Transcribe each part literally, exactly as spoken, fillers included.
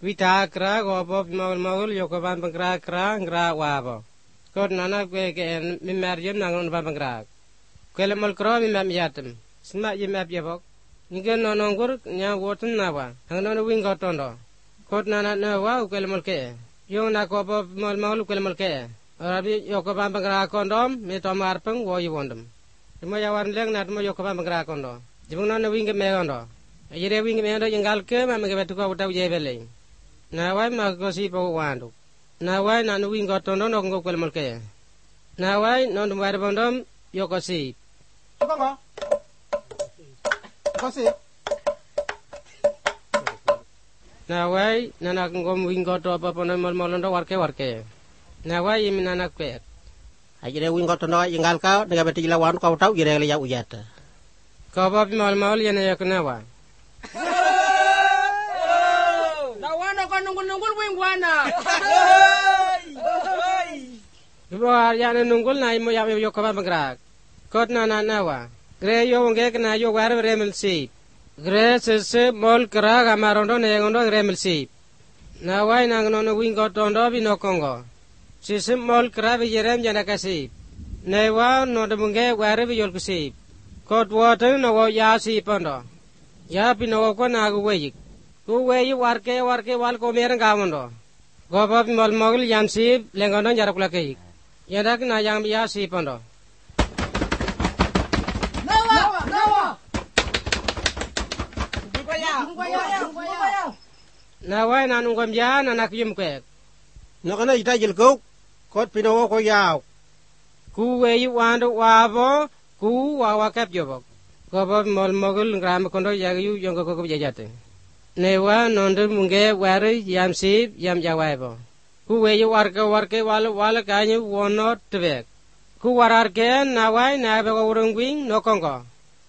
Vita kra go bob mal mal yo ko ban bangkra kra ngra wa bo. Kot nana ke ke mi merjem nang ban bangkra. Kele mal kra mi mem yatem. Sma ye map ye bok. Nige no nongur nya wotun na wa. Hang no wing got tondo. Kot nana na wa kele mal ke. Yo na ko bob mal mal kele mal ke. Arabi yo ko ban bangkra kondom mi to mar peng wo yi wondum. Mo ya wan leng na mo yo ko ban bangkra kondo. Jibung no wing ke me kondo. Yere wing me ndo jengal ke ma me ke betu ko utaw je bele. Na wai ma ko si po wandu. Na wai na nu wing got tondo no ko kele mal ke. Na wai no dum war bondom yo ko si. Kongo. Ko si. Na wai na na ko wing got to pa pono mal mal ndo warke warke. Na wai mi na na ke. Ajire wing got tondo jengal ka daga beti lawan ko utaw jire le ya uyata. Ko ba mal mal yene yak na wa. Nungul wing wana. Ibo ya na nungul na mo ya yo ko ba magrak. Kot na na na wa. Gre yo nge na yo war remel si. Gre se se mol kra ga marondo ne ngondo remel si. Na wa na ngono no wing got tondo bi no kongo. Si se mol kra bi jerem jana kasi. Ne wa no de nge war bi yol kasi. Kot water no wo ya si pondo. Ya bi no ko na gu we. Ku we warke warke wal ko mer ngamondo. Goba mal mogul yam si lengondo jarak laki. Yadak na yang ya si pondo. Nawa, nawa. Bupaya, bupaya, bupaya. Nawa na nungam ya na nak yum ke. No kana ita jil ko kot pino ko yaw. Ku we wando wabo ku wawa kap jobo. Goba mal mogul ngram kondo ya yu yong ko ko jajate. Newa nonde munge wari yam sip yam jawaibo. Ku weye warke warke wala wala kanyi wono tebek. Ku wararke nawai nabe ko urungwing no kongo.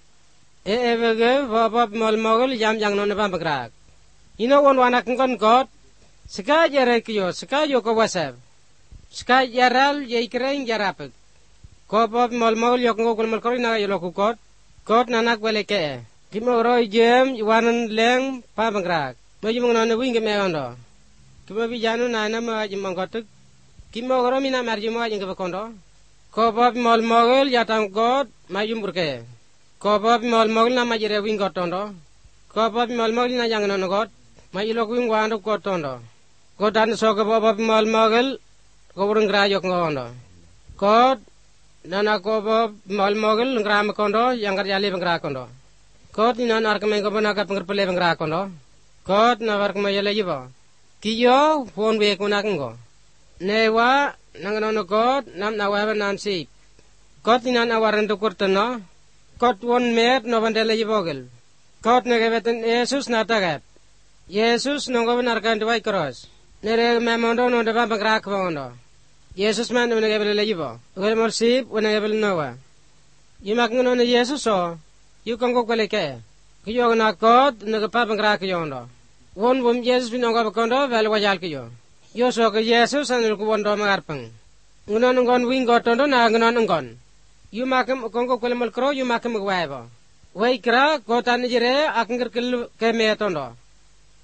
E evege vabab mal mogol yam jang no nebam bagrak. Ino won wanak kon kot. Ska jere kiyo ska yo ko wasab. Ska yaral ye kreng jarapek. Ko bab mal mogol yo ko mal kori na yo ko kot. Kot nanak wele ke. Kimo roi jem wanan leng pa bangrak. Mo jimong na wing me ondo. Kimo bi janu na na ma jimong kotuk. Kimo ro mina mar jimo ajeng ke kondo. Ko bab mol mogel yatam god ma yum burke. Ko bab mol mogel na ma jere wing gotondo. Ko bab mol mogel na jang no god ma ilo wing wando gotondo. Ko dan so ko bab mol mogel ko burung grajok ngondo. Ko nana ko bab mol mogel ngram kondo yang kerjali bangrak kondo. Kot ni nan arka mengo bana ka pengerpele bengra kondo. Kot na warka mayele yibo. Kiyo phone we ko nakengo. Newa nangano kot nam na wa nan si. Kot ni nan awaran to kurtano. Kot won met no bandele yibogel. Kot ne gebeten Jesus na tagat. Jesus nongo benar kan dwai cross. Nere memondo no deba bengra kondo. Jesus man no gebele yibo. Wel mol sip wona gebel nowa. Yimak ngono ne Jesus so. Yu kongko kole ke. Kiyo na kot na pa bangra kiyo ndo. Won wom Jesus binongo kondo vel wajal kiyo. Yo so ke Jesus anul ko wondo magarpang. Ngunon ngon wing gotondo na ngunon ngon. Yu makem kongko kole mal kro yu makem gwaibo. Wai kra kotan jire aknger kil ke me tondo.